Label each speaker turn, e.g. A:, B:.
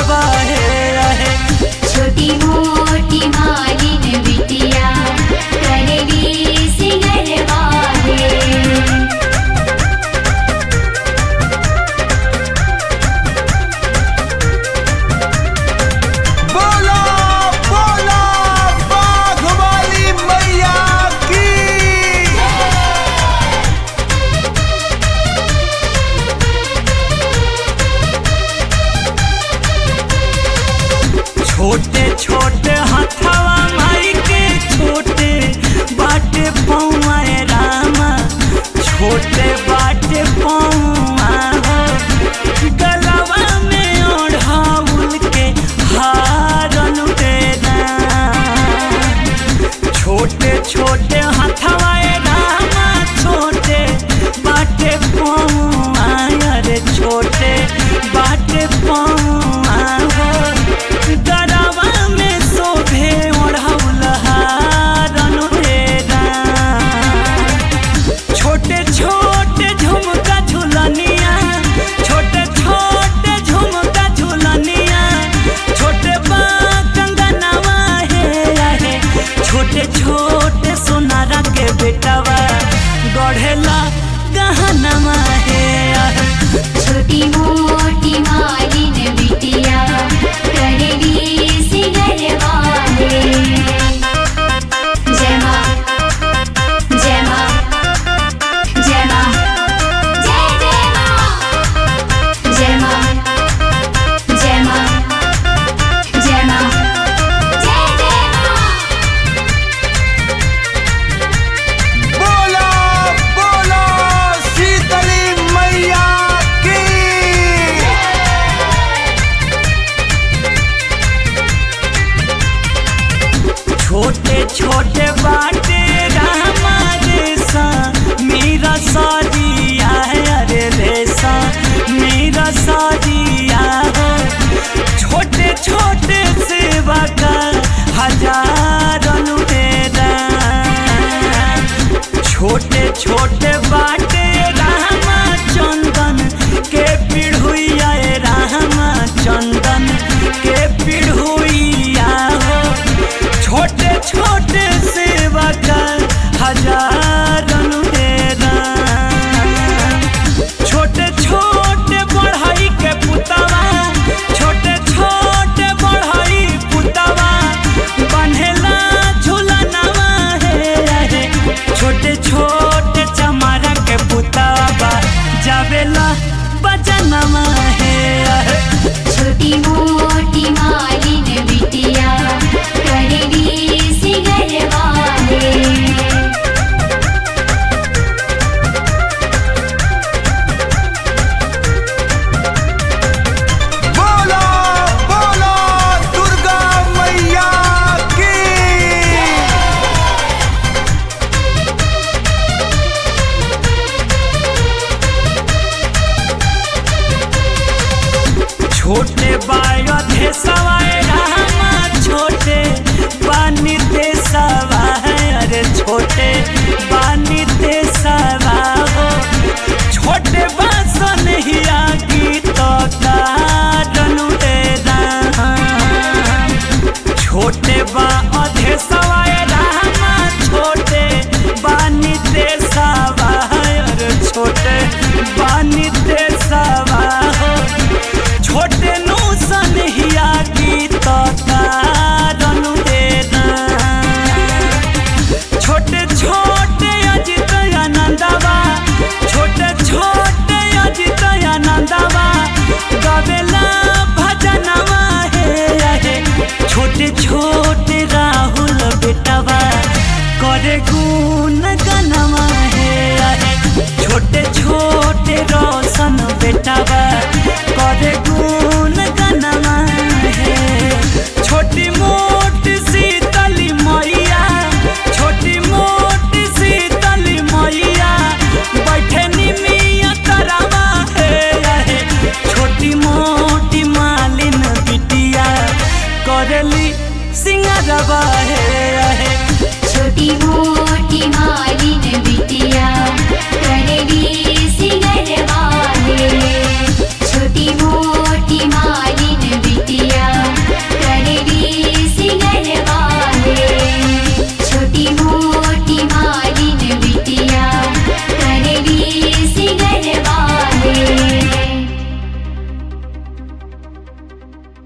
A: सिंगरवा है।
B: छोटी मोटी मालिन बिटिया करेली सिंगरवा है।
C: बोला बोला बाघ वाली मैया की।
A: छोटे छोटे हथवा माई के छोटे बाटे पौआ रामा, छोटे बाटे पौआ हो। गलवा में ओढ़ाउल के हारन देना, छोटे छोटे हथवा रामा, छोटे बाटे पौआ रे, छोटे बाटे पौआ हो। गरवा में शोभे ओढ़ौल हारन हेरा, छोटे छोटे झुमका झुलनिया, छोटे छोटे झुमका झुलनिया, छोटे बा कंगनवा है। छोटे छोटे सोनारा के बेटवा गढ़ेला गहनवा है।
B: छोटी मोटी मालिन बिटिया करेली सिंगरवा है। जय माँ जय माँ जय माँ जय जय माँ, जय माँ जय माँ जय माँ जय जय माँ।
C: बोला बोला शीतली मैया की।
A: छोटे छोटे बाटे रामा रेसा मेरा सादिया है, अरे रेसा मेरा सादिया हो। छोटे छोटे सेवा का हजारन तेरा, छोटे छोटे बाटे रामा चंदन के पिढ़ुइया रामा, चंदन के पिढ़ुइया हो। छोटे छोटे सेवा का हजारन तेरा, छोटे छोटे बढ़ाई के पुतवा, छोटे छोटे बढ़ाई पुतवा बन्हेला झुलनवा है। छोटे छोटे चमारा के पुतवा जावेला बजनवा है।
B: छोटी मोटी मालिन बिटिया करेली सिंगरवा है।
C: बोला बोला दुर्गा मैया की।
A: छोटे बायोधे सवाए रामा, छोटे पानी ते सवा है, अरे छोटे पानी ते सवा हो। छोटे बासन हिया गीत कारण तेरा, छोटे बा अधे सवाए रामा, छोटे बानी ते सवा है, अरे छोटे बानी ते सवा हो। छोटे नु सनहिया गीत कारण देना, छोटे छोटे अजित आनंदवा, छोटे छोटे अजित आनंदवा गवेला भजनवा है। छोटे छोटे राहुल बेटवा करे गुण गनवा है। छोटे छोटे रोशन बेटवा करे गुण गनवा है। छोटी मोटी शीतली मैया, छोटी मोटी शीतली मैया बैठे निमिया तरवा है। छोटी मोटी मालिन बिटिया करेली सिंगरवा है।
B: छोटी मोटी मालिन बिटिया